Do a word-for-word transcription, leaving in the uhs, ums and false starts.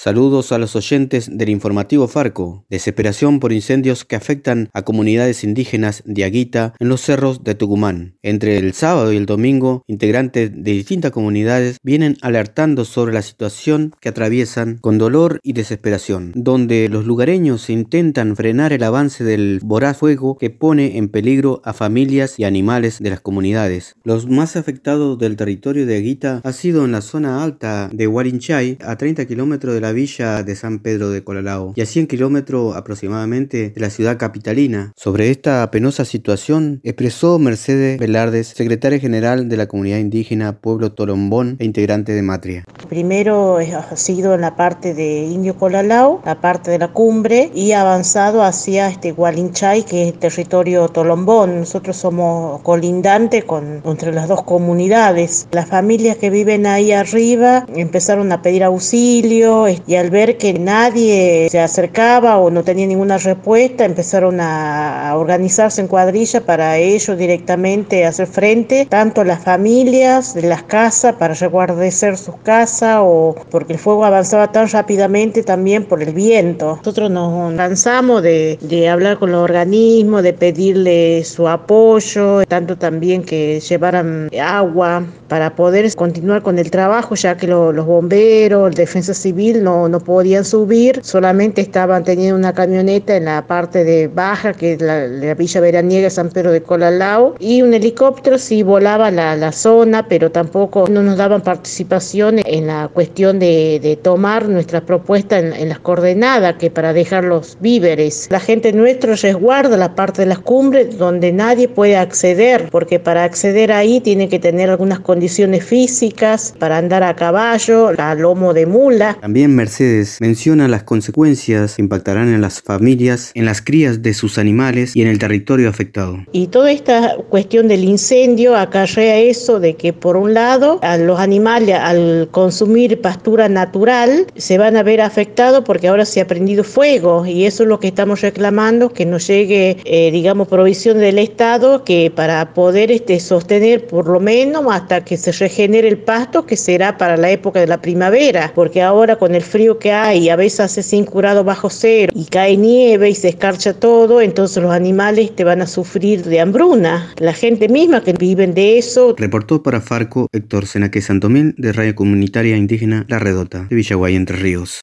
Saludos a los oyentes del informativo Farco. Desesperación por incendios que afectan a comunidades indígenas de Aguita en los cerros de Tucumán. Entre el sábado y el domingo, integrantes de distintas comunidades vienen alertando sobre la situación que atraviesan con dolor y desesperación, donde los lugareños intentan frenar el avance del voraz fuego que pone en peligro a familias y animales de las comunidades. Los más afectados del territorio de Aguita ha sido en la zona alta de Huarinchay, a treinta kilómetros de la villa de San Pedro de Colalao y a cien kilómetros aproximadamente de la ciudad capitalina. Sobre esta penosa situación expresó Mercedes Velardes, secretaria general de la comunidad indígena Pueblo Tolombón e integrante de Matria. Primero ha sido en la parte de Indio Colalao, la parte de la cumbre, y ha avanzado hacia este Huarinchay, que es el territorio Tolombón. Nosotros somos colindantes con entre las dos comunidades. Las familias que viven ahí arriba empezaron a pedir auxilio, y al ver que nadie se acercaba o no tenía ninguna respuesta, empezaron a, a organizarse en cuadrilla para ellos directamente hacer frente, tanto las familias de las casas para resguardecer sus casas, o porque el fuego avanzaba tan rápidamente también por el viento. Nosotros nos cansamos de, de hablar con los organismos, de pedirle su apoyo, tanto también que llevaran agua para poder continuar con el trabajo, ya que lo, los bomberos, defensa civil no, no podían subir, solamente estaban teniendo una camioneta en la parte de baja, que es la, la villa veraniega San Pedro de Colalao, y un helicóptero sí volaba la, la zona, pero tampoco no nos daban participación en la cuestión de, de tomar nuestra propuesta en, en las coordenadas, que para dejar los víveres. La gente nuestra resguarda la parte de las cumbres donde nadie puede acceder, porque para acceder ahí tiene que tener algunas condiciones físicas para andar a caballo, a lomo de mula. También Mercedes menciona las consecuencias que impactarán en las familias, en las crías de sus animales y en el territorio afectado. Y toda esta cuestión del incendio acarrea eso de que, por un lado, a los animales, al consumir pastura natural, se van a ver afectados porque ahora se ha prendido fuego, y eso es lo que estamos reclamando, que nos llegue, eh, digamos, provisión del Estado, que para poder este, sostener por lo menos hasta que se regenere el pasto, que será para la época de la primavera, porque ahora con el frío que hay, a veces hace cinco grados bajo cero y cae nieve y se escarcha todo, entonces los animales te van a sufrir de hambruna. La gente misma que viven de eso. Reportó para Farco Héctor Senaque Santomil, de Radio Comunitaria Indígena La Redota, de Villaguay, Entre Ríos.